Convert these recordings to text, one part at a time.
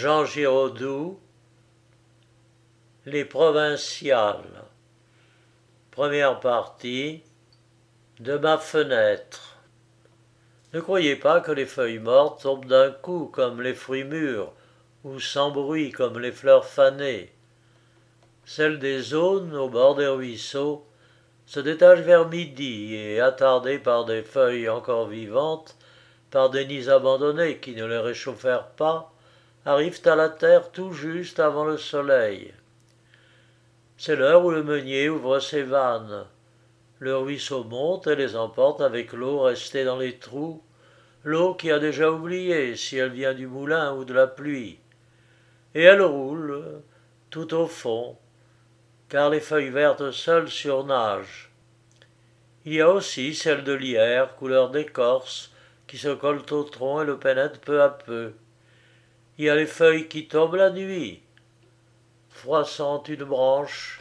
Jean Giraudoux, Les Provinciales. Première partie. De ma fenêtre. Ne croyez pas que les feuilles mortes tombent d'un coup comme les fruits mûrs, ou sans bruit comme les fleurs fanées. Celles des aunes, au bord des ruisseaux, se détachent vers midi et, attardées par des feuilles encore vivantes, par des nids abandonnés qui ne les réchauffèrent pas, arrivent à la terre tout juste avant le soleil. C'est l'heure où le meunier ouvre ses vannes. Le ruisseau monte et les emporte avec l'eau restée dans les trous, l'eau qui a déjà oublié si elle vient du moulin ou de la pluie. Et elle roule, tout au fond, car les feuilles vertes seules surnagent. Il y a aussi celles de lierre, couleur d'écorce, qui se collent au tronc et le pénètrent peu à peu. Il y a les feuilles qui tombent la nuit, froissant une branche,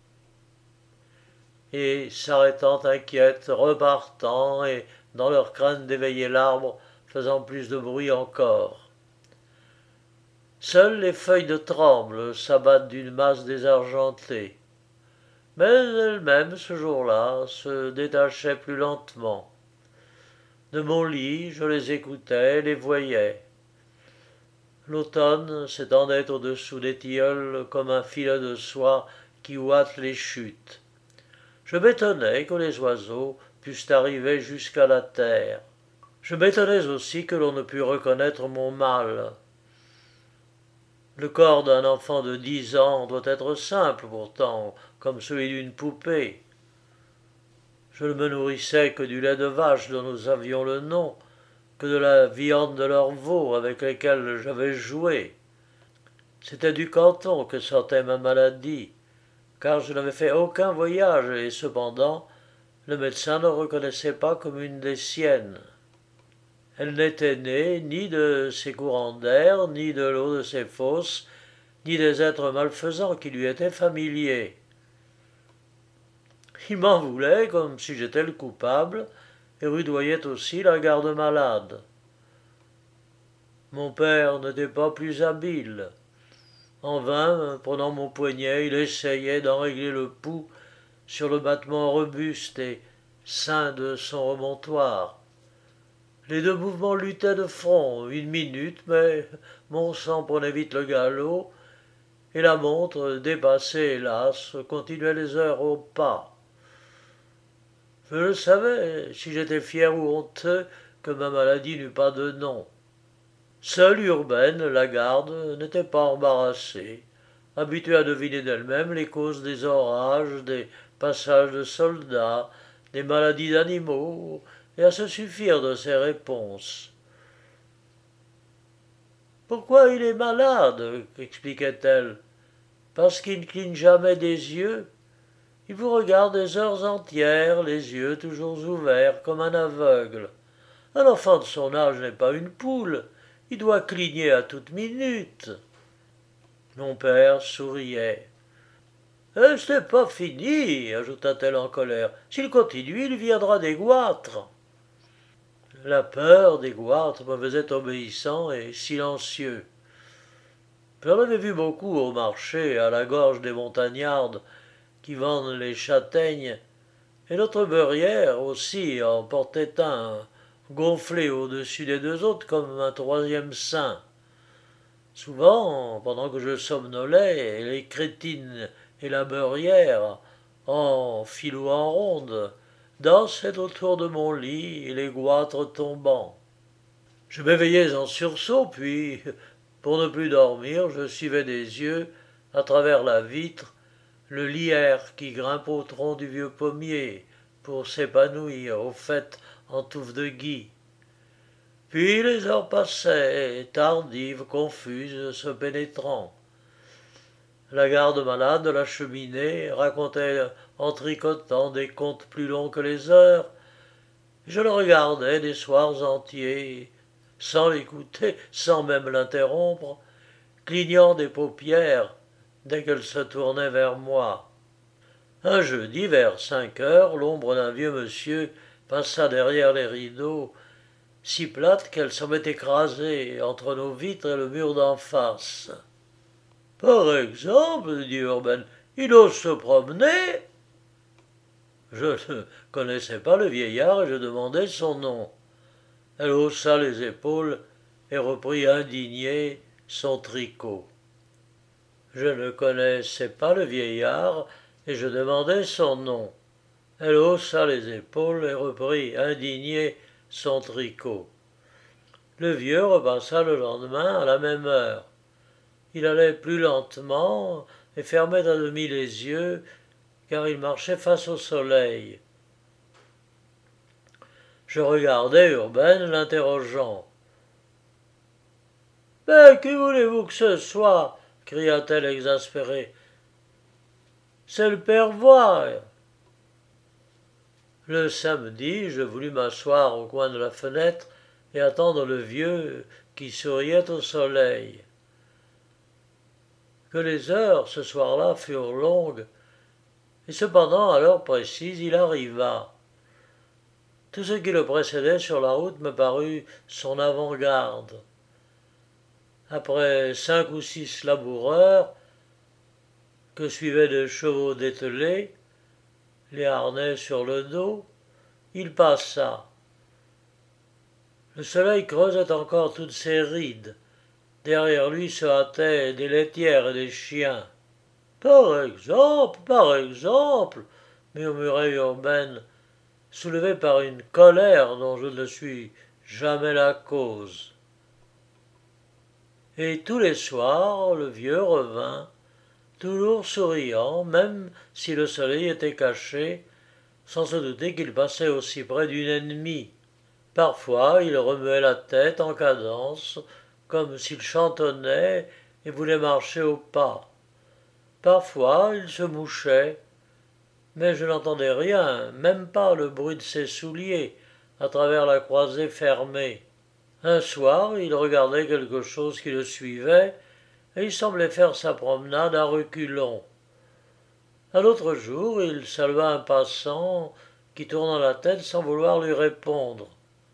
et s'arrêtant inquiètes, repartant, et dans leur crainte d'éveiller l'arbre, faisant plus de bruit encore. Seules les feuilles de tremble s'abattent d'une masse désargentée. Mais elles-mêmes, ce jour-là, se détachaient plus lentement. De mon lit, je les écoutais, les voyais. L'automne s'étendait au-dessous des tilleuls comme un filet de soie qui ouate les chutes. Je m'étonnais que les oiseaux pussent arriver jusqu'à la terre. Je m'étonnais aussi que l'on ne pût reconnaître mon mal. Le corps d'un enfant de 10 ans doit être simple pourtant, comme celui d'une poupée. Je ne me nourrissais que du lait de vache dont nous avions le nom, que de la viande de leurs veaux avec lesquels j'avais joué. C'était du canton que sortait ma maladie, car je n'avais fait aucun voyage et cependant le médecin ne reconnaissait pas comme une des siennes. Elle n'était née ni de ses courants d'air, ni de l'eau de ses fosses, ni des êtres malfaisants qui lui étaient familiers. Il m'en voulait comme si j'étais le coupable, et rudoyait aussi la garde-malade. Mon père n'était pas plus habile. En vain, prenant mon poignet, il essayait d'en régler le pouls sur le battement robuste et sain de son remontoir. Les deux mouvements luttaient de front, 1 minute, mais mon sang prenait vite le galop, et la montre, dépassée hélas, continuait les heures au pas. Je le savais, si j'étais fier ou honteux, que ma maladie n'eût pas de nom. Seule Urbaine, la garde, n'était pas embarrassée, habituée à deviner d'elle-même les causes des orages, des passages de soldats, des maladies d'animaux, et à se suffire de ses réponses. Pourquoi il est malade, expliquait-elle. Parce qu'il ne cligne jamais des yeux. Il vous regarde des heures entières, les yeux toujours ouverts, comme un aveugle. Un enfant de son âge n'est pas une poule. Il doit cligner à toute minute. Mon père souriait. Ce n'est pas fini, ajouta-t-elle en colère. S'il continue, il viendra des goitres. La peur des goitres me faisait obéissant et silencieux. J'en avais vu beaucoup au marché, à la gorge des montagnardes, qui vendent les châtaignes, et notre beurrière aussi en portait un, gonflé au-dessus des deux autres comme un troisième sein. Souvent, pendant que je somnolais, les crétines et la beurrière, en file ou en ronde, dansaient autour de mon lit, et les goitres tombant. Je m'éveillais en sursaut, puis, pour ne plus dormir, je suivais des yeux, à travers la vitre, le lierre qui grimpe au tronc du vieux pommier pour s'épanouir au fait en touffes de gui. Puis les heures passaient, tardives, confuses, se pénétrant. La garde-malade de la cheminée racontait en tricotant des contes plus longs que les heures. Je le regardais des soirs entiers, sans l'écouter, sans même l'interrompre, clignant des paupières dès qu'elle se tournait vers moi. Un jeudi, vers 5 heures, l'ombre d'un vieux monsieur passa derrière les rideaux, si plate qu'elle semblait écrasée entre nos vitres et le mur d'en face. Par exemple, dit Urbain, il ose se promener. Je ne connaissais pas le vieillard et je demandai son nom. Elle haussa les épaules et reprit indignée son tricot. Je ne connaissais pas le vieillard et je demandai son nom. Elle haussa les épaules et reprit indignée son tricot. Le vieux repassa le lendemain à la même heure. Il allait plus lentement et fermait à demi les yeux, car il marchait face au soleil. Je regardais Urbaine l'interrogeant. « Mais qui voulez-vous que ce soit ?» cria-t-elle exaspérée. « C'est le père Voire. » Le samedi, je voulus m'asseoir au coin de la fenêtre et attendre le vieux qui souriait au soleil. Que les heures ce soir-là furent longues, et cependant à l'heure précise il arriva. Tout ce qui le précédait sur la route me parut son avant-garde. Après 5 ou 6 laboureurs, que suivaient des chevaux dételés, les harnais sur le dos, il passa. Le soleil creusait encore toutes ses rides. Derrière lui se hâtaient des laitières et des chiens. Par exemple, murmurait Urbaine, soulevé par une colère dont je ne suis jamais la cause. Et tous les soirs, le vieux revint, toujours souriant, même si le soleil était caché, sans se douter qu'il passait aussi près d'une ennemie. Parfois, il remuait la tête en cadence, comme s'il chantonnait et voulait marcher au pas. Parfois, il se mouchait, mais je n'entendais rien, même pas le bruit de ses souliers, à travers la croisée fermée. Un soir, il regardait quelque chose qui le suivait, et il semblait faire sa promenade à reculons. Un autre jour, il salua un passant qui tourna la tête sans vouloir lui répondre.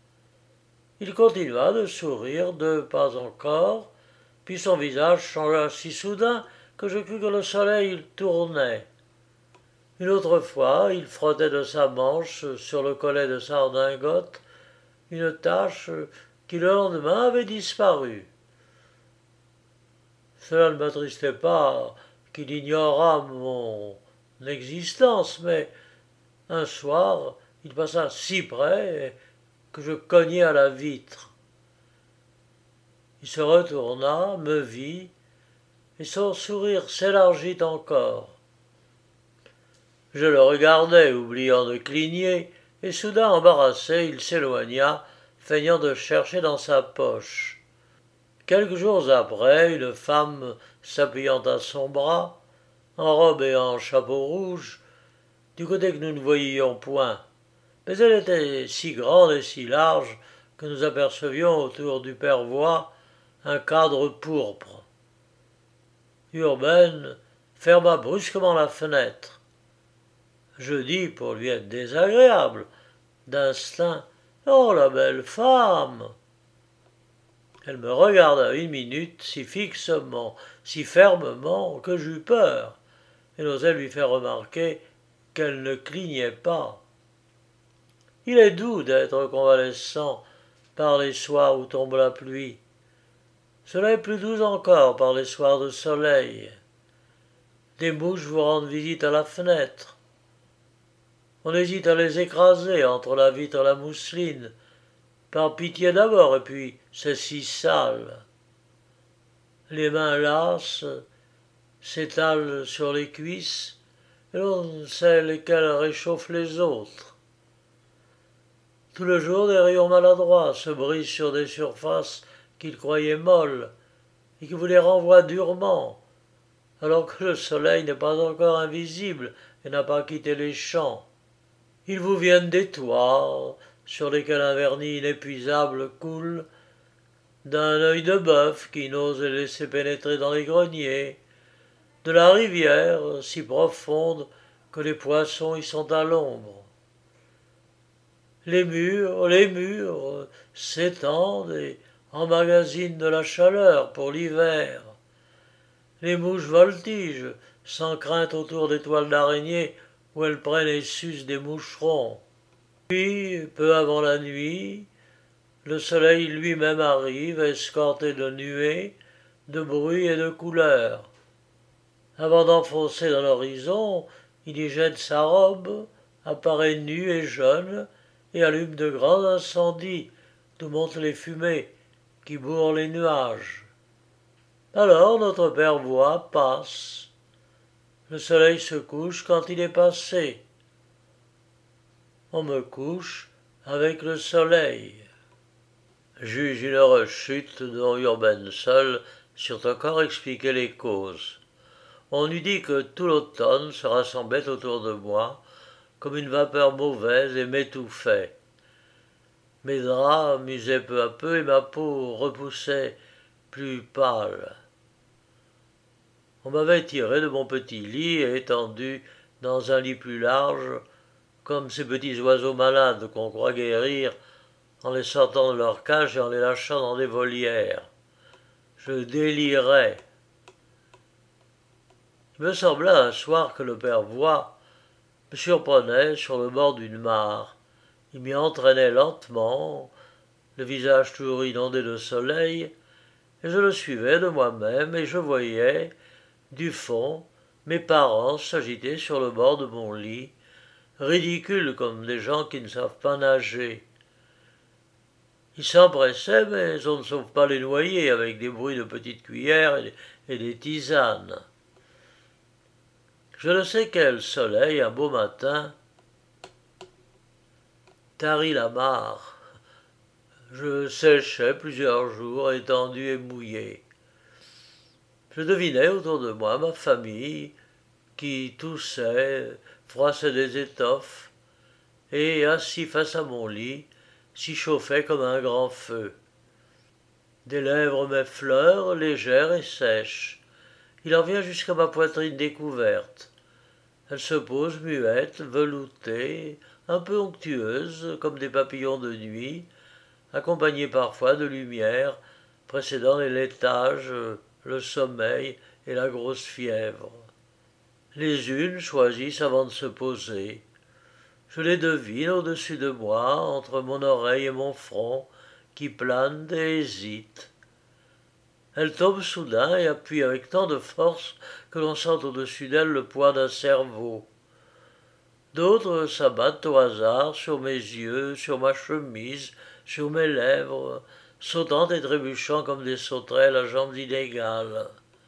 Il continua de sourire 2 pas encore, puis son visage changea si soudain que je crus que le soleil tournait. Une autre fois, il frottait de sa manche sur le collet de sa redingote une tache qui le lendemain avait disparu. Cela ne m'attristait pas qu'il ignorât mon existence, mais un soir, il passa si près que je cognai à la vitre. Il se retourna, me vit, et son sourire s'élargit encore. Je le regardai, oubliant de cligner, et soudain embarrassé, il s'éloigna, feignant de chercher dans sa poche. Quelques jours après, une femme s'appuyant à son bras, en robe et en chapeau rouge, du côté que nous ne voyions point, mais elle était si grande et si large que nous apercevions autour du père Voie un cadre pourpre. Urbaine ferma brusquement la fenêtre. Je dis, pour lui être désagréable, d'instinct, « Oh, la belle femme !» Elle me regarda 1 minute si fixement, si fermement, que j'eus peur, et n'osai lui faire remarquer qu'elle ne clignait pas. Il est doux d'être convalescent par les soirs où tombe la pluie. Cela est plus doux encore par les soirs de soleil. Des mouches vous rendent visite à la fenêtre. On hésite à les écraser entre la vitre et la mousseline, par pitié d'abord, et puis c'est si sale. Les mains lasses s'étalent sur les cuisses, et l'on ne sait lesquelles réchauffent les autres. Tout le jour, des rayons maladroits se brisent sur des surfaces qu'ils croyaient molles, et qui vous les renvoient durement, alors que le soleil n'est pas encore invisible et n'a pas quitté les champs. Ils vous viennent des toits, sur lesquels un vernis inépuisable coule, d'un œil de bœuf qui n'ose les laisser pénétrer dans les greniers, de la rivière si profonde que les poissons y sont à l'ombre. les murs s'étendent et emmagasinent de la chaleur pour l'hiver. Les mouches voltigent sans crainte autour des toiles d'araignée où elles prennent et sucent des moucherons. Puis, peu avant la nuit, le soleil lui-même arrive, escorté de nuées, de bruits et de couleurs. Avant d'enfoncer dans l'horizon, il y jette sa robe, apparaît nu et jeune, et allume de grands incendies d'où montent les fumées qui bourrent les nuages. Alors notre père voit passe. Le soleil se couche quand il est passé. On me couche avec le soleil. Juge une heureuse chute dont Urbaine seul sut encore expliquer les causes. On eût dit que tout l'automne se rassemblait autour de moi comme une vapeur mauvaise et m'étouffait. Mes draps musaient peu à peu et ma peau repoussait plus pâle. On m'avait tiré de mon petit lit et étendu dans un lit plus large, comme ces petits oiseaux malades qu'on croit guérir en les sortant de leur cage et en les lâchant dans des volières. Je délirais. Il me sembla un soir que le père Voix me surprenait sur le bord d'une mare. Il m'y entraînait lentement, le visage toujours inondé de soleil, et je le suivais de moi-même, et je voyais, du fond, mes parents s'agiter sur le bord de mon lit, ridicules comme des gens qui ne savent pas nager. Ils s'empressaient, mais on ne sauve pas les noyés avec des bruits de petites cuillères et des tisanes. Je ne sais quel soleil, un beau matin, tarit la mare. Je séchais plusieurs jours, étendu et mouillé. Je devinais autour de moi ma famille qui toussait, froissait des étoffes, et, assis face à mon lit, s'y chauffait comme un grand feu. Des lèvres m'effleurent, légères et sèches. Il en vient jusqu'à ma poitrine découverte. Elle se pose muette, veloutée, un peu onctueuse, comme des papillons de nuit, accompagnée parfois de lumière, précédant les laitages, le sommeil et la grosse fièvre. Les unes choisissent avant de se poser. Je les devine au-dessus de moi, entre mon oreille et mon front, qui planent et hésitent. Elles tombent soudain et appuient avec tant de force que l'on sent au-dessus d'elles le poids d'un cerveau. D'autres s'abattent au hasard sur mes yeux, sur ma chemise, sur mes lèvres, sautant et trébuchant comme des sauterelles à jambes inégales.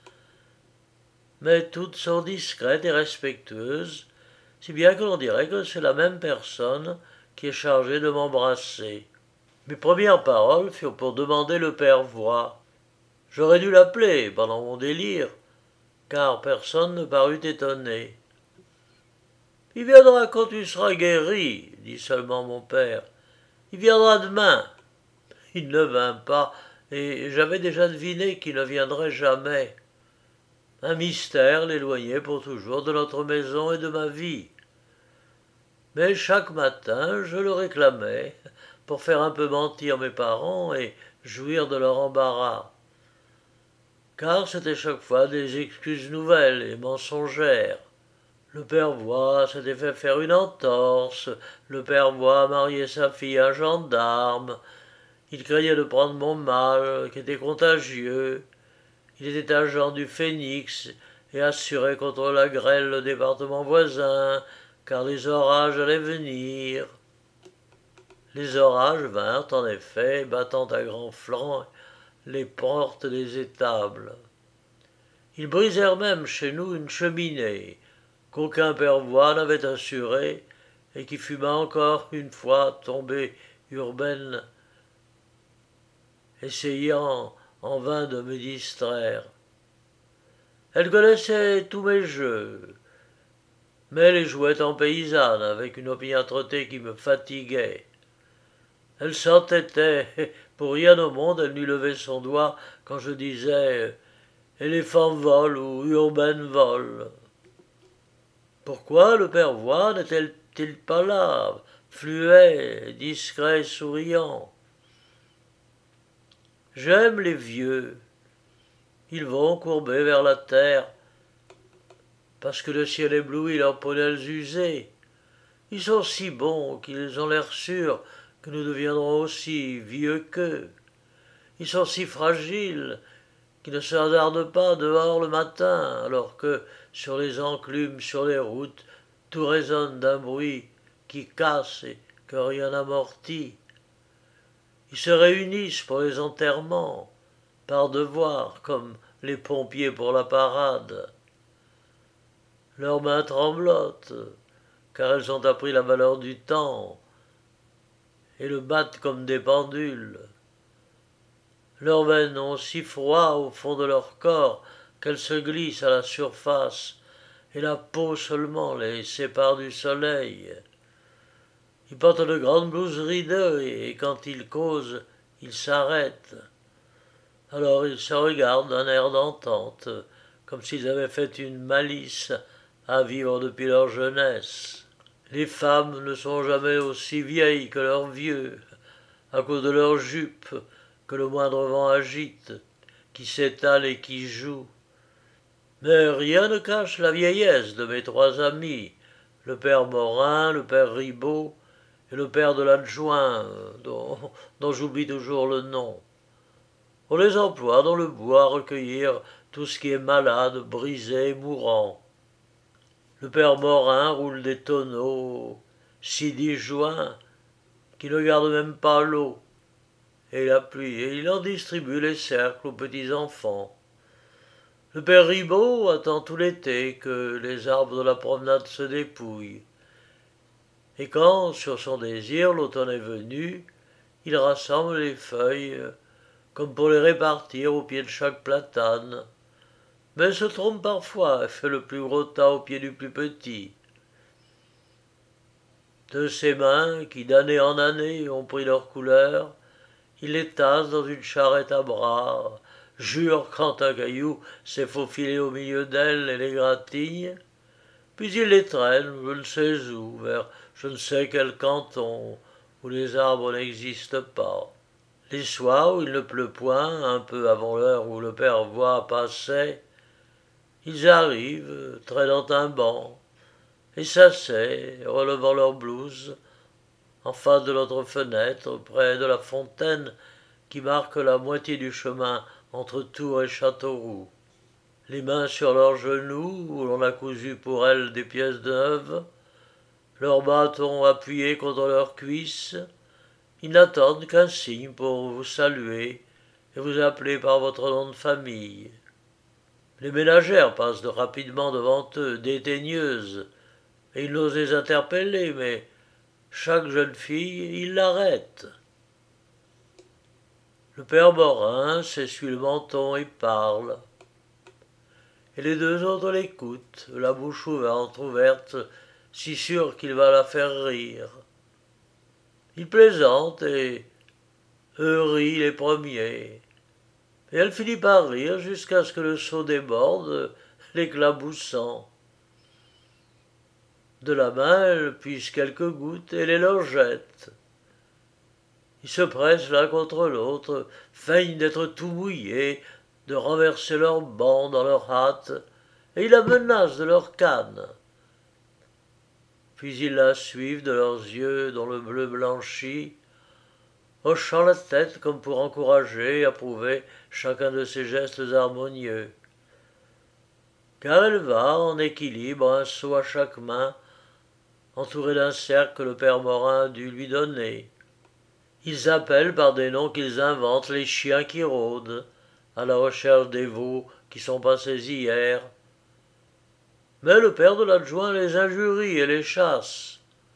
Mais toutes sont discrètes et respectueuses, si bien que l'on dirait que c'est la même personne qui est chargée de m'embrasser. Mes premières paroles furent pour demander le père Voix. J'aurais dû l'appeler pendant mon délire, car personne ne parut étonné. Il viendra quand tu seras guéri, dit seulement mon père. Il viendra demain. Il ne vint pas, et j'avais déjà deviné qu'il ne viendrait jamais. Un mystère l'éloignait pour toujours de notre maison et de ma vie. Mais chaque matin, je le réclamais, pour faire un peu mentir mes parents et jouir de leur embarras. Car c'était chaque fois des excuses nouvelles et mensongères. Le père Voix s'était fait faire une entorse, le père Voix mariait sa fille à un gendarme, il craignait de prendre mon mal, qui était contagieux. Il était agent du Phénix et assurait contre la grêle le département voisin, car les orages allaient venir. Les orages vinrent en effet, battant à grands flancs les portes des étables. Ils brisèrent même chez nous une cheminée, qu'aucun père Voix n'avait assurée, et qui fuma encore une fois tombée Urbaine, essayant en vain de me distraire. Elle connaissait tous mes jeux, mais les jouait en paysanne avec une opiniâtreté qui me fatiguait. Elle s'entêtait, pour rien au monde elle n'eût levé son doigt quand je disais éléphant vole ou urbaine vole. Pourquoi le père Voix n'était-il pas là fluet, discret, souriant. J'aime les vieux. Ils vont courbés vers la terre, parce que le ciel éblouit leurs prunelles usées. Ils sont si bons qu'ils ont l'air sûrs que nous deviendrons aussi vieux qu'eux. Ils sont si fragiles qu'ils ne se hasardent pas dehors le matin, alors que, sur les enclumes, sur les routes, tout résonne d'un bruit qui casse et que rien n'amortit. Ils se réunissent pour les enterrements, par devoir, comme les pompiers pour la parade. Leurs mains tremblotent, car elles ont appris la valeur du temps, et le battent comme des pendules. Leurs veines ont si froid au fond de leur corps qu'elles se glissent à la surface, et la peau seulement les sépare du soleil. Ils portent de grandes blouses ridées, et quand ils causent, ils s'arrêtent. Alors ils se regardent d'un air d'entente, comme s'ils avaient fait une malice à vivre depuis leur jeunesse. Les femmes ne sont jamais aussi vieilles que leurs vieux, à cause de leurs jupes que le moindre vent agite, qui s'étale et qui joue. Mais rien ne cache la vieillesse de mes trois amis, le père Morin, le père Ribot et le père de l'adjoint, dont j'oublie toujours le nom. On les emploie dans le bois à recueillir tout ce qui est malade, brisé, mourant. Le père Morin roule des tonneaux si disjoints qu'il ne garde même pas l'eau et la pluie, et il en distribue les cercles aux petits enfants. Le père Ribot attend tout l'été que les arbres de la promenade se dépouillent. Et quand, sur son désir, l'automne est venu, il rassemble les feuilles comme pour les répartir au pied de chaque platane, mais se trompe parfois et fait le plus gros tas au pied du plus petit. De ses mains, qui d'année en année ont pris leur couleur, il les tasse dans une charrette à bras, jure quand un caillou s'est faufilé au milieu d'elles et les gratille, puis il les traîne je ne sais où, vers je ne sais quel canton, où les arbres n'existent pas. Les soirs où il ne pleut point, un peu avant l'heure où le père voit passer, ils arrivent, traînant un banc, et s'asseyent, relevant leurs blouses, en face de notre fenêtre, près de la fontaine qui marque la moitié du chemin entre Tours et Châteauroux. Les mains sur leurs genoux, où l'on a cousu pour elles des pièces neuves, leurs bâtons appuyés contre leurs cuisses, ils n'attendent qu'un signe pour vous saluer et vous appeler par votre nom de famille. Les ménagères passent rapidement devant eux, dédaigneuses, et ils n'osent les interpeller, mais chaque jeune fille, ils l'arrêtent. Le père Morin s'essuie le menton et parle. Et les deux autres l'écoutent, la bouche ouverte, si sûrs qu'il va la faire rire. Il plaisante et eux rient les premiers. Et elle finit par rire jusqu'à ce que le seau déborde, l'éclaboussant. De la main, elle puise quelques gouttes et les leur jette. Ils se pressent l'un contre l'autre, feignent d'être tout mouillés, de renverser leurs bancs dans leurs hâtes, et ils la menacent de leurs cannes. Puis ils la suivent de leurs yeux dont le bleu blanchit, hochant la tête comme pour encourager et approuver chacun de ses gestes harmonieux. Car elle va, en équilibre, un seau à chaque main, entourée d'un cercle que le père Morin a dû lui donner. Ils appellent par des noms qu'ils inventent les chiens qui rôdent, à la recherche des veaux qui sont passés hier. Mais le père de l'adjoint les injurie et les chasse.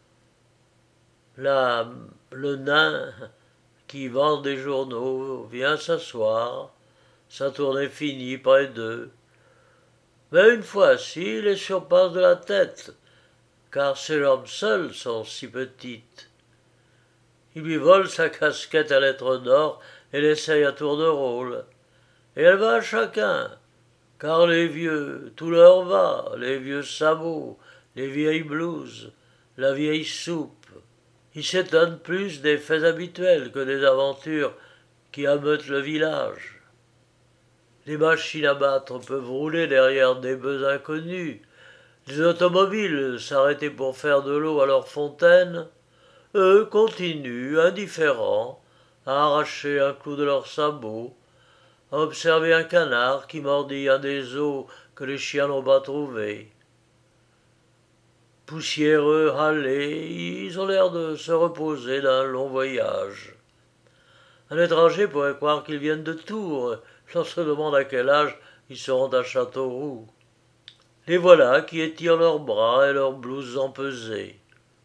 Là, le nain qui vend des journaux vient s'asseoir, sa tournée finie près d'eux. Mais une fois assis, il les surpasse de la tête, car ses jambes seules sont si petites. Il lui vole sa casquette à lettres d'or et l'essaye à tour de rôle. Et elle va à chacun, car les vieux, tout leur va, les vieux sabots, les vieilles blouses, la vieille soupe. Il s'étonne plus des faits habituels que des aventures qui ameutent le village. Les machines à battre peuvent rouler derrière des bœufs inconnus, les automobiles s'arrêter pour faire de l'eau à leur fontaine, eux continuent, indifférents, à arracher un clou de leur sabot, à observer un canard qui mordit un des os que les chiens n'ont pas trouvé. Poussiéreux, halés, ils ont l'air de se reposer d'un long voyage. Un étranger pourrait croire qu'ils viennent de Tours. L'on se demande à quel âge ils seront à Châteauroux. Les voilà qui étirent leurs bras et leurs blouses empesées.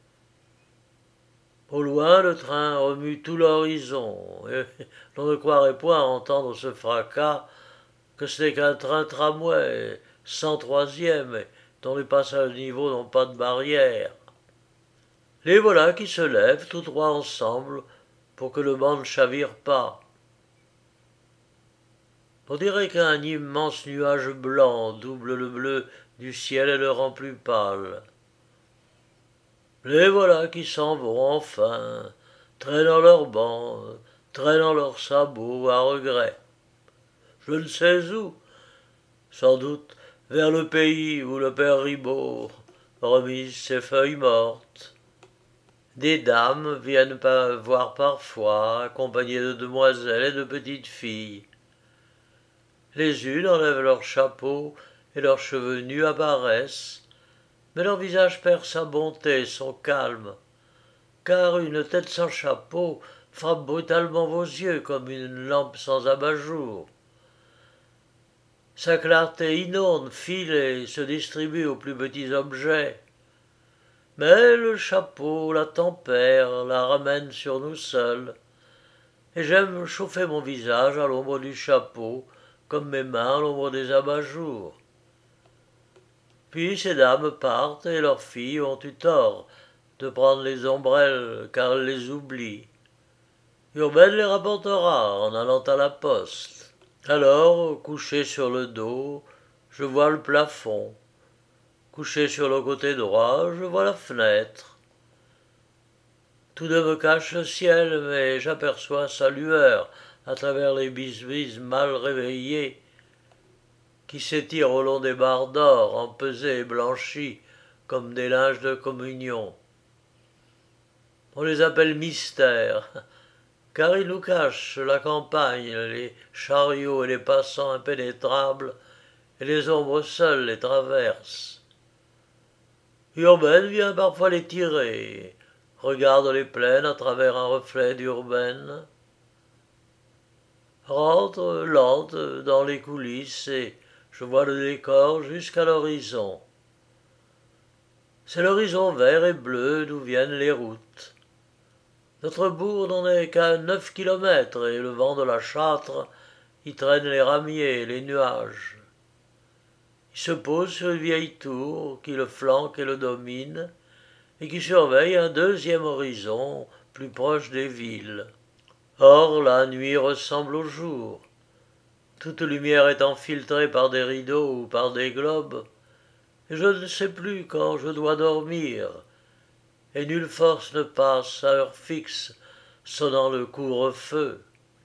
Au loin, le train remue tout l'horizon, et l'on ne croirait point entendre ce fracas que ce n'est qu'un train tramway, 103e, dont les passages niveaux n'ont pas de barrière. Les voilà qui se lèvent tous trois ensemble pour que le banc ne chavire pas. On dirait qu'un immense nuage blanc double le bleu du ciel et le rend plus pâle. Les voilà qui s'en vont enfin, traînant leurs bancs, traînant leurs sabots à regret. Je ne sais où, sans doute vers le pays où le père Ribaud remise ses feuilles mortes. Des dames viennent voir parfois, accompagnées de demoiselles et de petites filles. Les unes enlèvent leurs chapeaux et leurs cheveux nus apparaissent, mais leur visage perd sa bonté, son calme, car une tête sans chapeau frappe brutalement vos yeux comme une lampe sans abat-jour. Sa clarté inonde, file et se distribue aux plus petits objets. Mais le chapeau la tempère, la ramène sur nous seuls, et j'aime chauffer mon visage à l'ombre du chapeau, comme mes mains à l'ombre des abat-jours. Puis ces dames partent et leurs filles ont eu tort de prendre les ombrelles car elles les oublient. Urbaine les rapportera en allant à la poste. Alors, couché sur le dos, je vois le plafond. Couché sur le côté droit, je vois la fenêtre. Tout deux me cache le ciel, mais j'aperçois sa lueur à travers les bisbises mal réveillées qui s'étirent au long des barres d'or, empesées et blanchies comme des linges de communion. On les appelle mystères, car ils nous cachent la campagne, les chariots et les passants impénétrables, et les ombres seules les traversent. Urbaine vient parfois les tirer, regarde les plaines à travers un reflet d'Urbaine, rentre lente dans les coulisses et je vois le décor jusqu'à l'horizon. C'est l'horizon vert et bleu d'où viennent les routes. Notre bourg n'en est qu'à 9 kilomètres et le vent de la Châtre y traîne les ramiers et les nuages. Il se pose sur une vieille tour qui le flanque et le domine et qui surveille un deuxième horizon plus proche des villes. Or la nuit ressemble au jour. Toute lumière étant filtrée par des rideaux ou par des globes, et je ne sais plus quand je dois dormir, et nulle force ne passe à heure fixe, sonnant le couvre-feu.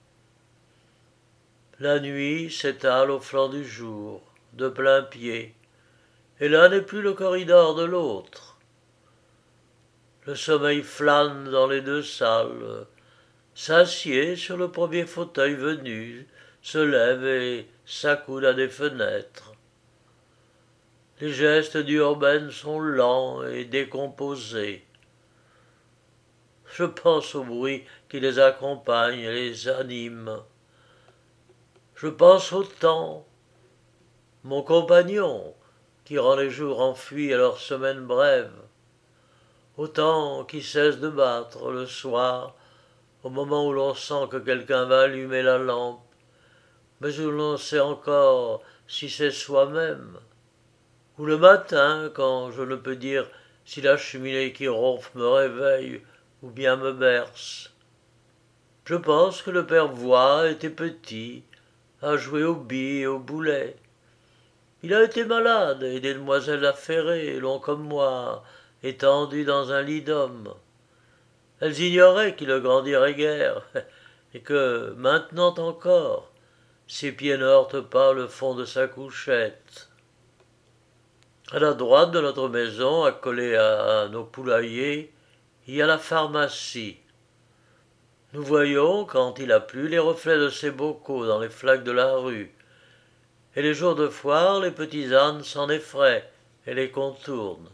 La nuit s'étale au flanc du jour, de plein pied, et l'un n'est plus le corridor de l'autre. Le sommeil flâne dans les deux salles, s'assied sur le premier fauteuil venu, se lève et s'accoude à des fenêtres. Les gestes d'Urbaine sont lents et décomposés. Je pense au bruit qui les accompagne et les anime. Je pense au temps, mon compagnon, qui rend les jours enfuis à leurs semaines brèves, au temps qui cesse de battre le soir, au moment où l'on sent que quelqu'un va allumer la lampe, mais où l'on sait encore si c'est soi-même, ou le matin, quand je ne peux dire si la cheminée qui ronfle me réveille ou bien me berce. Je pense que le père Voix était petit, a joué aux billes et aux boulets. Il a été malade, et des demoiselles affairées l'ont comme moi étendu dans un lit d'homme. Elles ignoraient qu'il ne grandirait guère, et que, maintenant encore, ses pieds ne heurtent pas le fond de sa couchette. À la droite de notre maison, accolée à nos poulaillers, il y a la pharmacie. Nous voyons, quand il a plu, les reflets de ses bocaux dans les flaques de la rue. Et les jours de foire, les petits ânes s'en effraient et les contournent.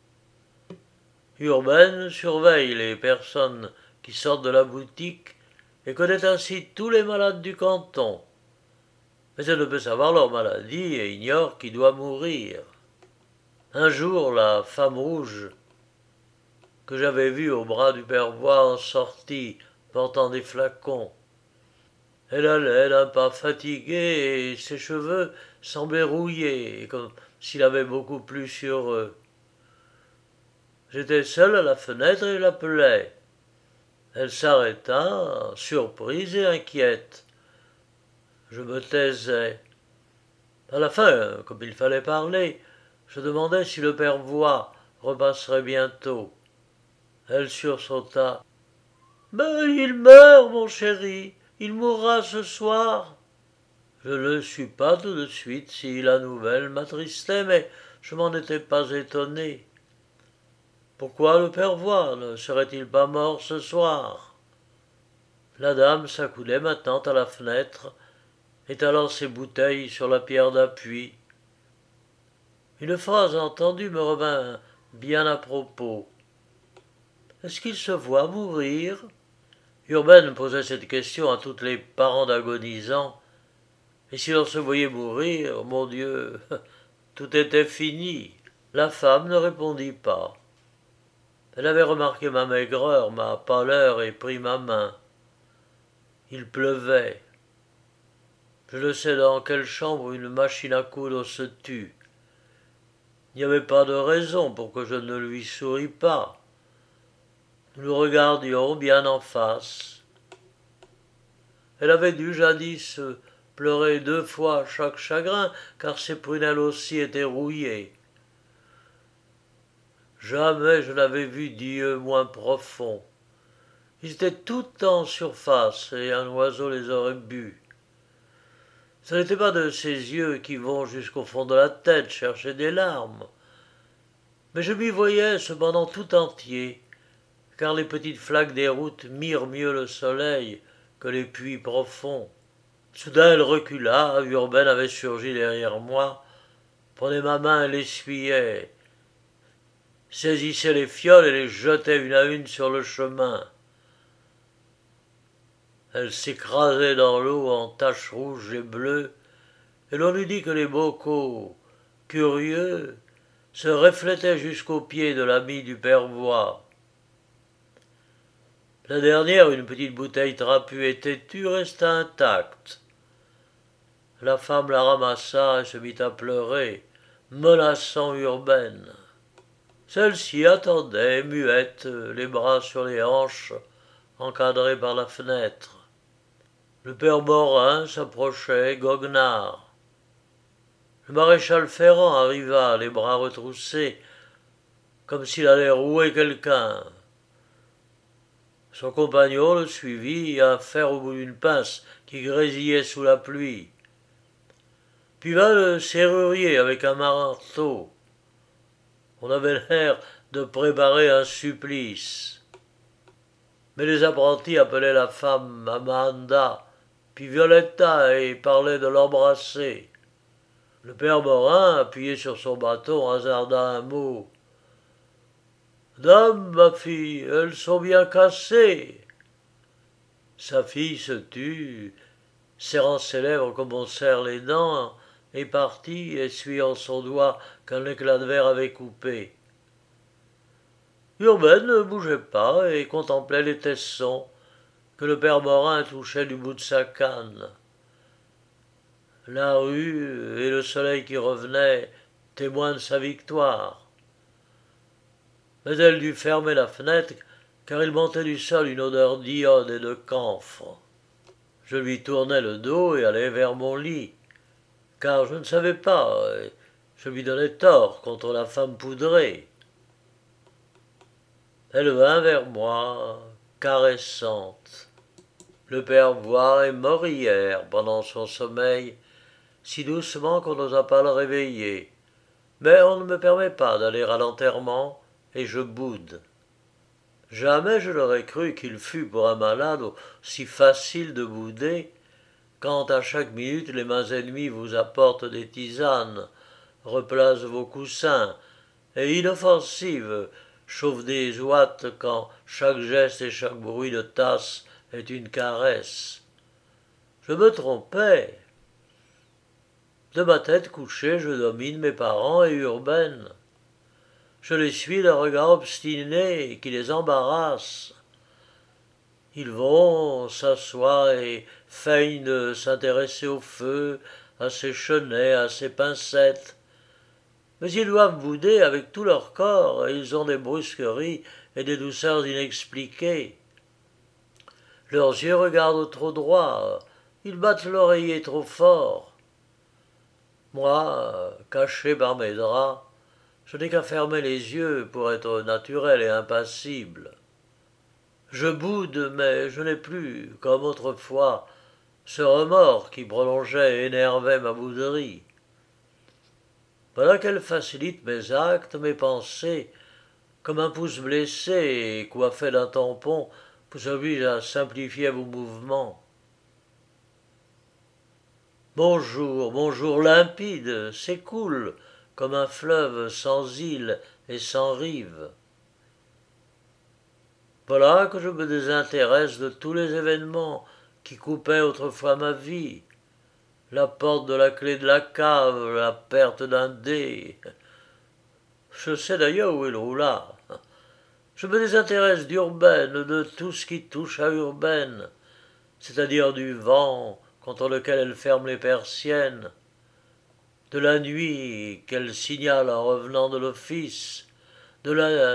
Urbaine surveille les personnes qui sortent de la boutique et connaît ainsi tous les malades du canton. Mais elle ne peut savoir leur maladie et ignore qui doit mourir. Un jour, la femme rouge que j'avais vue au bras du père Voix en sortit, portant des flacons. Elle allait d'un pas fatigué et ses cheveux semblaient rouillés, comme s'il avait beaucoup plu sur eux. J'étais seul à la fenêtre et l'appelai. Elle s'arrêta, surprise et inquiète. Je me taisais. À la fin, comme il fallait parler, je demandai si le père Voix repasserait bientôt. Elle sursauta. Ben, il meurt, mon chéri. Il mourra ce soir. Je ne sus pas tout de suite si la nouvelle m'attristait, mais je m'en étais pas étonné. Pourquoi le père Voix ne serait-il pas mort ce soir? La dame s'accoudait maintenant à la fenêtre, étalant ses bouteilles sur la pierre d'appui. Une phrase entendue me revint bien à propos. Est-ce qu'il se voit mourir? Urbaine posait cette question à tous les parents d'agonisants, et si l'on se voyait mourir, mon Dieu, tout était fini. La femme ne répondit pas. Elle avait remarqué ma maigreur, ma pâleur et pris ma main. Il pleuvait. Je ne sais dans quelle chambre une machine à coudre se tut. Il n'y avait pas de raison pour que je ne lui souris pas. Nous le regardions bien en face. Elle avait dû jadis pleurer 2 fois chaque chagrin, car ses prunelles aussi étaient rouillées. Jamais je n'avais vu d'yeux moins profonds. Ils étaient tout en surface, et un oiseau les aurait bus. Ce n'était pas de ces yeux qui vont jusqu'au fond de la tête chercher des larmes, mais je m'y voyais cependant tout entier, car les petites flaques des routes mirent mieux le soleil que les puits profonds. Soudain elle recula, Urbaine avait surgi derrière moi, prenait ma main et l'essuyait, saisissait les fioles et les jetait une à une sur le chemin. Elle s'écrasait dans l'eau en taches rouges et bleues, et l'on eût dit que les bocaux, curieux, se reflétaient jusqu'aux pieds de l'ami du père Voix. La dernière, une petite bouteille trapue et têtue, resta intacte. La femme la ramassa et se mit à pleurer, menaçant Urbaine. Celle-ci attendait, muette, les bras sur les hanches, encadrée par la fenêtre. Le père Morin s'approchait, goguenard. Le maréchal Ferrand arriva, les bras retroussés, comme s'il allait rouer quelqu'un. Son compagnon le suivit, un fer au bout d'une pince qui grésillait sous la pluie. Puis vint le serrurier avec un marteau. On avait l'air de préparer un supplice. Mais les apprentis appelaient la femme Amanda, puis Violetta, et parlaient de l'embrasser. Le père Morin, appuyé sur son bâton, hasarda un mot. Dame, ma fille, elles sont bien cassées. Sa fille se tut, serrant ses lèvres comme on serre les dents, et partit, essuyant son doigt qu'un éclat de verre avait coupé. Urbaine ne bougeait pas et contemplait les tessons que le père Morin touchait du bout de sa canne. La rue et le soleil qui revenait témoignent de sa victoire. Mais elle dut fermer la fenêtre, car il montait du sol une odeur d'iode et de camphre. Je lui tournai le dos et allai vers mon lit, car je ne savais pas, et je lui donnais tort contre la femme poudrée. Elle vint vers moi, caressante. Le père Voix est mort hier, pendant son sommeil, si doucement qu'on n'osa pas le réveiller. Mais on ne me permet pas d'aller à l'enterrement, et je boude. Jamais je n'aurais cru qu'il fût pour un malade si facile de bouder, quand à chaque minute les mains ennemies vous apportent des tisanes, replacent vos coussins, et inoffensives chauffent des ouates quand chaque geste et chaque bruit de tasse est une caresse. Je me trompais. De ma tête couchée, je domine mes parents et Urbaine. Je les suis d'un regard obstiné qui les embarrasse. Ils vont s'asseoir et feignent de s'intéresser au feu, à ses chenets, à ses pincettes. Mais ils doivent bouder avec tout leur corps, et ils ont des brusqueries et des douceurs inexpliquées. Leurs yeux regardent trop droit, ils battent l'oreiller trop fort. Moi, caché par mes draps, je n'ai qu'à fermer les yeux pour être naturel et impassible. Je boude, mais je n'ai plus, comme autrefois, ce remords qui prolongeait et énervait ma bouderie. Voilà qu'elle facilite mes actes, mes pensées, comme un pouce blessé et coiffé d'un tampon vous oblige à simplifier vos mouvements. Bonjour, bonjour limpide, s'écoule comme un fleuve sans île et sans rive. Voilà que je me désintéresse de tous les événements qui coupaient autrefois ma vie. La porte de la clé de la cave, la perte d'un dé. Je sais d'ailleurs où il roula. Je me désintéresse d'Urbaine, de tout ce qui touche à Urbaine, c'est-à-dire du vent contre lequel elle ferme les persiennes, de la nuit qu'elle signale en revenant de l'office, de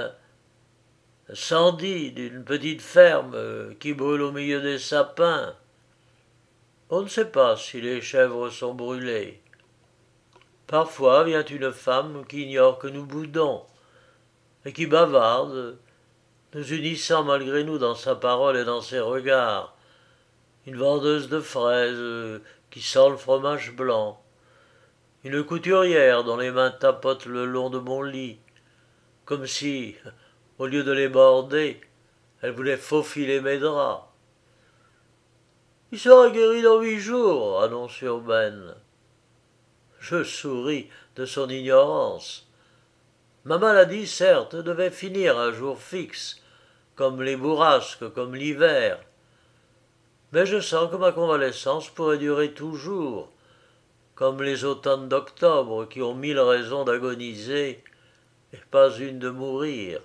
l'incendie d'une petite ferme qui brûle au milieu des sapins. On ne sait pas si les chèvres sont brûlées. Parfois vient une femme qui ignore que nous boudons, et qui bavarde, nous unissant malgré nous dans sa parole et dans ses regards. Une vendeuse de fraises qui sent le fromage blanc, une couturière dont les mains tapotent le long de mon lit, comme si, au lieu de les border, elle voulait faufiler mes draps. Il sera guéri dans 8 jours, annonce Urbaine. Je souris de son ignorance. Ma maladie, certes, devait finir un jour fixe, comme les bourrasques, comme l'hiver. Mais je sens que ma convalescence pourrait durer toujours, comme les automnes d'octobre qui ont 1000 raisons d'agoniser et pas une de mourir.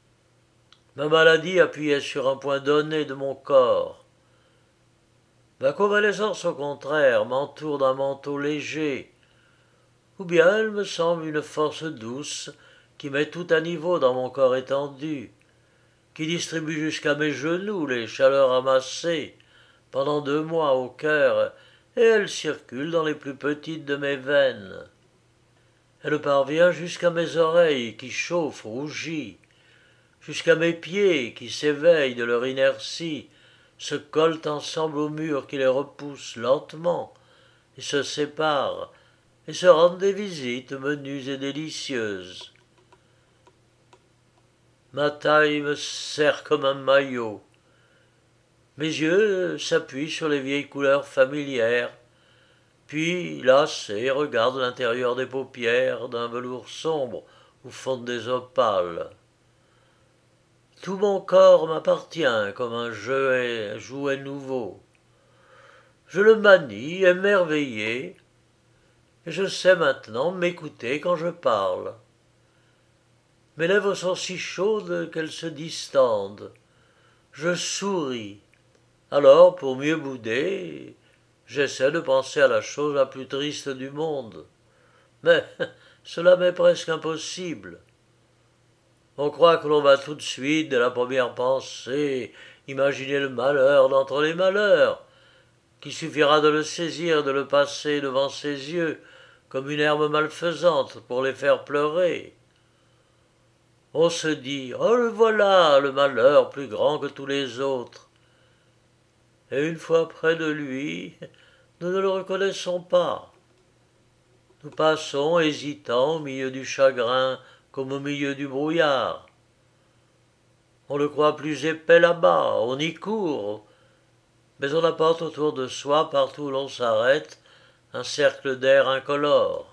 Ma maladie appuyait sur un point donné de mon corps. Ma convalescence, au contraire, m'entoure d'un manteau léger, ou bien elle me semble une force douce qui met tout à niveau dans mon corps étendu, qui distribue jusqu'à mes genoux les chaleurs amassées pendant 2 mois au cœur, et elle circule dans les plus petites de mes veines. Elle parvient jusqu'à mes oreilles qui chauffent, rougis, jusqu'à mes pieds qui s'éveillent de leur inertie, se collent ensemble au mur qui les repousse lentement, et se séparent, et se rendent des visites menues et délicieuses. Ma taille me serre comme un maillot. Mes yeux s'appuient sur les vieilles couleurs familières, puis, lassés, regardent l'intérieur des paupières d'un velours sombre où fondent des opales. Tout mon corps m'appartient comme un jouet nouveau. Je le manie, émerveillé, et je sais maintenant m'écouter quand je parle. Mes lèvres sont si chaudes qu'elles se distendent. Je souris. Alors, pour mieux bouder, j'essaie de penser à la chose la plus triste du monde. Mais cela m'est presque impossible. On croit que l'on va tout de suite, de la première pensée, imaginer le malheur d'entre les malheurs, qu'il suffira de le saisir et de le passer devant ses yeux, comme une herbe malfaisante, pour les faire pleurer. On se dit, oh le voilà, le malheur plus grand que tous les autres. Et une fois près de lui, nous ne le reconnaissons pas. Nous passons hésitants au milieu du chagrin comme au milieu du brouillard. On le croit plus épais là-bas, on y court, mais on apporte autour de soi, partout où l'on s'arrête, un cercle d'air incolore.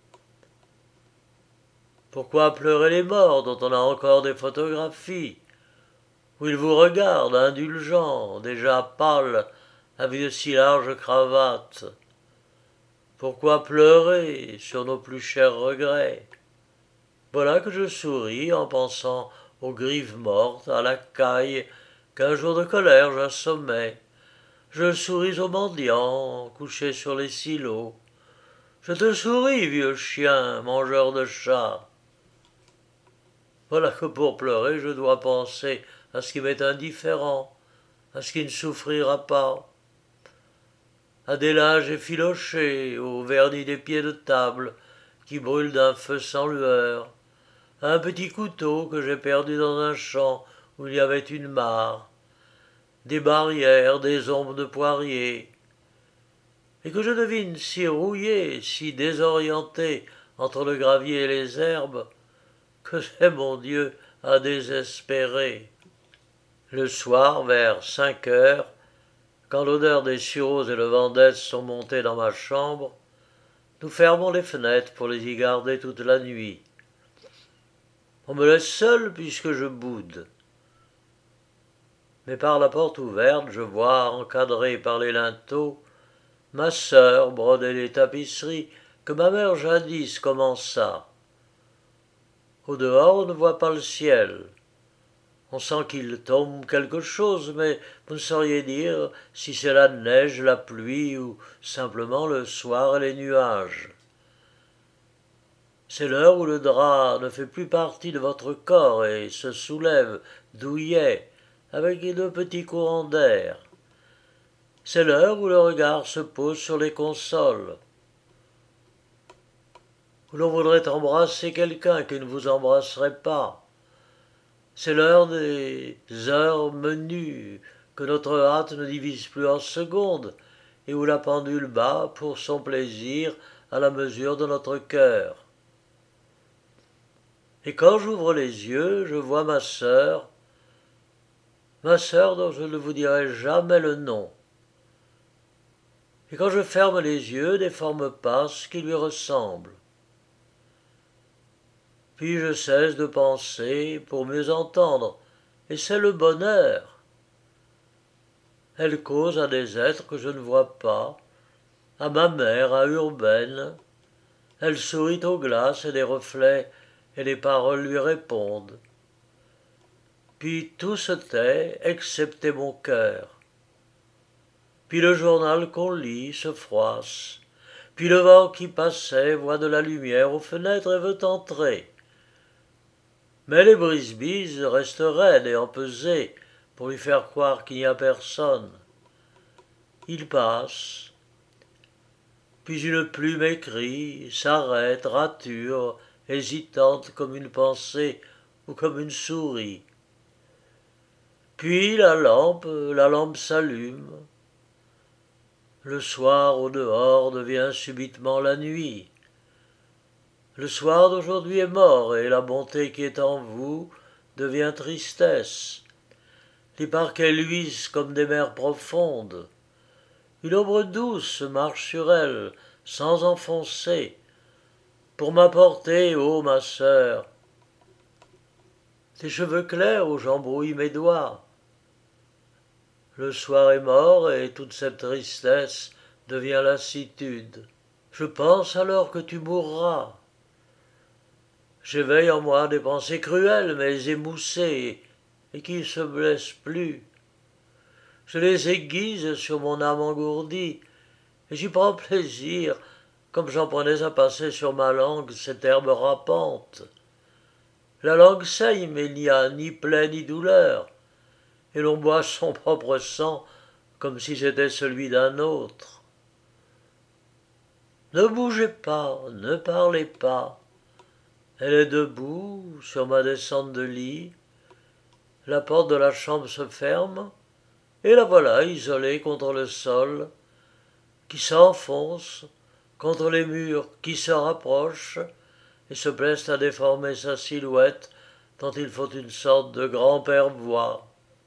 Pourquoi pleurer les morts dont on a encore des photographies, où ils vous regardent indulgents, déjà pâles, avec de si larges cravates? Pourquoi pleurer sur nos plus chers regrets? Voilà que je souris en pensant aux grives mortes, à la caille qu'un jour de colère j'assommais. Je souris aux mendiants couchés sur les silos. Je te souris, vieux chien, mangeur de chats. Voilà que pour pleurer je dois penser à ce qui m'est indifférent, à ce qui ne souffrira pas, à des linges effilochés, au vernis des pieds de table qui brûlent d'un feu sans lueur, à un petit couteau que j'ai perdu dans un champ où il y avait une mare, des barrières, des ombres de poiriers, et que je devine si rouillé, si désorienté entre le gravier et les herbes, que c'est, mon Dieu, à désespérer. Le soir, vers 5 heures, quand l'odeur des sureaux et le vent d'Est sont montés dans ma chambre, nous fermons les fenêtres pour les y garder toute la nuit. On me laisse seul puisque je boude. Mais par la porte ouverte, je vois, encadrée par les linteaux, ma sœur broder les tapisseries que ma mère jadis commença. Au dehors, on ne voit pas le ciel. On sent qu'il tombe quelque chose, mais vous ne sauriez dire si c'est la neige, la pluie ou simplement le soir et les nuages. C'est l'heure où le drap ne fait plus partie de votre corps et se soulève, douillet, avec les deux petits courants d'air. C'est l'heure où le regard se pose sur les consoles, où l'on voudrait embrasser quelqu'un qui ne vous embrasserait pas. C'est l'heure des heures menues, que notre hâte ne divise plus en secondes, et où la pendule bat pour son plaisir à la mesure de notre cœur. Et quand j'ouvre les yeux, je vois ma sœur dont je ne vous dirai jamais le nom. Et quand je ferme les yeux, des formes passent qui lui ressemblent. Puis je cesse de penser pour mieux entendre, et c'est le bonheur. Elle cause à des êtres que je ne vois pas, à ma mère, à Urbaine. Elle sourit aux glaces et des reflets, et les paroles lui répondent. Puis tout se tait, excepté mon cœur. Puis le journal qu'on lit se froisse. Puis le vent qui passait voit de la lumière aux fenêtres et veut entrer. Mais les brise-bises restent raides et empesées pour lui faire croire qu'il n'y a personne. Il passe. Puis une plume écrit, s'arrête, rature, hésitante comme une pensée ou comme une souris. Puis la lampe s'allume. Le soir au dehors devient subitement la nuit. Le soir d'aujourd'hui est mort et la bonté qui est en vous devient tristesse. Les parquets luisent comme des mers profondes. Une ombre douce marche sur elle, sans enfoncer, pour m'apporter, ô ma sœur, tes cheveux clairs où j'embrouille mes doigts. Le soir est mort et toute cette tristesse devient lassitude. Je pense alors que tu mourras. J'éveille en moi des pensées cruelles mais émoussées et qui ne se blessent plus. Je les aiguise sur mon âme engourdie et j'y prends plaisir comme j'en prenais à passer sur ma langue cette herbe râpante. La langue saigne mais il n'y a ni plaie ni douleur et l'on boit son propre sang comme si c'était celui d'un autre. Ne bougez pas, ne parlez pas, Elle est debout sur ma descente de lit. La porte de la chambre se ferme, et la voilà isolée contre le sol, qui s'enfonce, contre les murs qui se rapprochent, et se plaisent à déformer sa silhouette dont il faut une sorte de grand-père voix.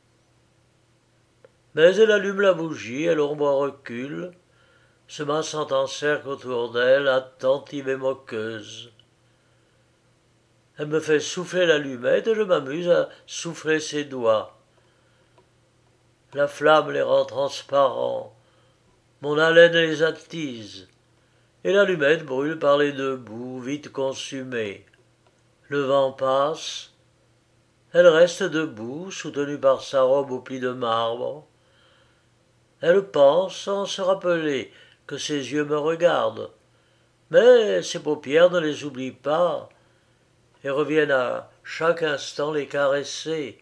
Mais elle allume la bougie et l'ombre recule, se massant en cercle autour d'elle, attentive et moqueuse. Elle me fait souffler l'allumette et je m'amuse à souffler ses doigts. La flamme les rend transparents, mon haleine les attise, et l'allumette brûle par les deux bouts, vite consumée. Le vent passe, elle reste debout, soutenue par sa robe aux plis de marbre. Elle pense sans se rappeler que ses yeux me regardent, mais ses paupières ne les oublient pas et reviennent à chaque instant les caresser.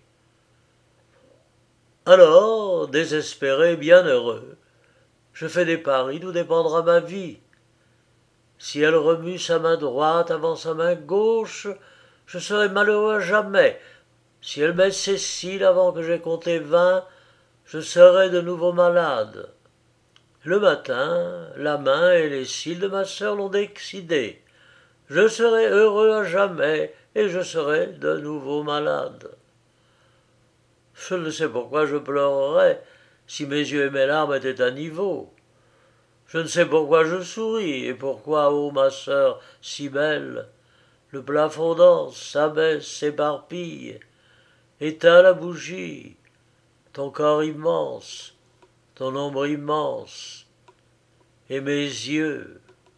Alors, désespéré, bien heureux, je fais des paris d'où dépendra ma vie. Si elle remue sa main droite avant sa main gauche, je serai malheureux à jamais. Si elle baisse ses cils avant que j'aie compté 20, je serai de nouveau malade. Le matin, la main et les cils de ma sœur l'ont décidé. Je serai heureux à jamais et je serai de nouveau malade. Je ne sais pourquoi je pleurerais si mes yeux et mes larmes étaient à niveau. Je ne sais pourquoi je souris et pourquoi, ô ma sœur si belle, le plafond danse, s'abaisse, s'éparpille. Éteins la bougie, ton corps immense, ton ombre immense, et mes yeux.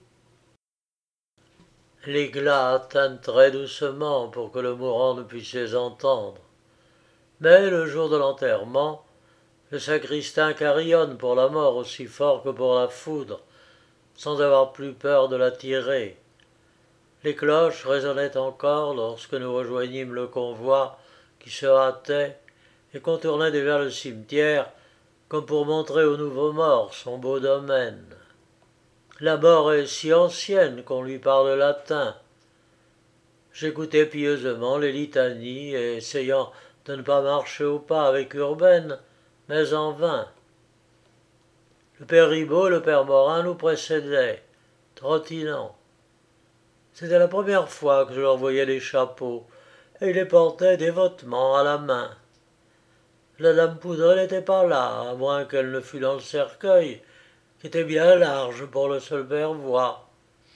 L'éclat atteint très doucement pour que le mourant ne puisse les entendre. Mais le jour de l'enterrement, le sacristain carillonne pour la mort aussi fort que pour la foudre, sans avoir plus peur de la tirer. Les cloches résonnaient encore lorsque nous rejoignîmes le convoi qui se hâtait et contournait déjà le cimetière comme pour montrer au nouveau mort son beau domaine. La mort est si ancienne qu'on lui parle latin. J'écoutais pieusement les litanies, essayant de ne pas marcher au pas avec Urbaine, mais en vain. Le père Ribot et le père Morin nous précédaient, trottinant. C'était la première fois que je leur voyais les chapeaux, et ils les portaient dévotement à la main. La dame Poudrée n'était pas là, à moins qu'elle ne fût dans le cercueil, qui était bien large pour le seul père voir.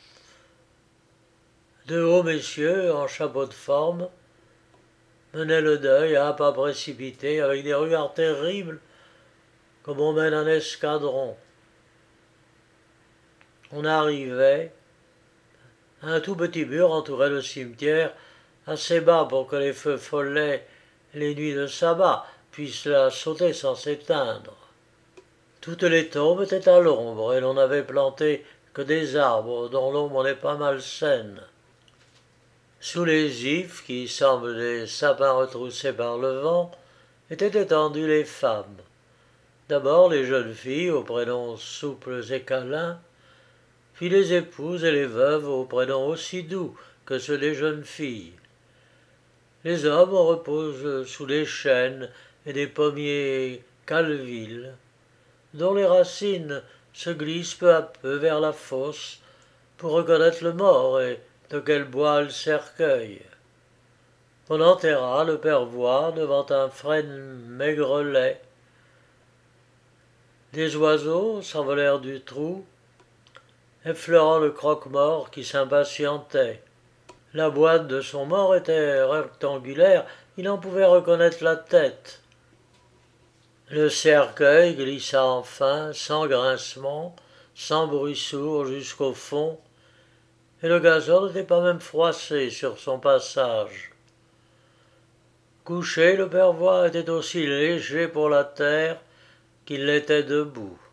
Deux hauts messieurs, en chapeau de forme, menaient le deuil à pas précipités, avec des regards terribles, comme on mène un escadron. On arrivait. Un tout petit mur entourait le cimetière, assez bas pour que les feux follets, les nuits de sabbat, puissent la sauter sans s'éteindre. Toutes les tombes étaient à l'ombre, et l'on n'avait planté que des arbres dont l'ombre n'est pas malsaine. Sous les ifs, qui semblent des sapins retroussés par le vent, étaient étendues les femmes. D'abord les jeunes filles aux prénoms souples et câlins, puis les épouses et les veuves aux prénoms aussi doux que ceux des jeunes filles. Les hommes reposent sous des chênes et des pommiers calvilles, dont les racines se glissent peu à peu vers la fosse pour reconnaître le mort et de quel bois le cercueil. On enterra le père Voix devant un frêne maigrelet. Des oiseaux s'envolèrent du trou, effleurant le croque-mort qui s'impatientait. La boîte de son mort était rectangulaire, il en pouvait reconnaître la tête. Le cercueil glissa enfin, sans grincement, sans bruit sourd jusqu'au fond, et le gazon n'était pas même froissé sur son passage. Couché, le père Voix était aussi léger pour la terre qu'il l'était debout.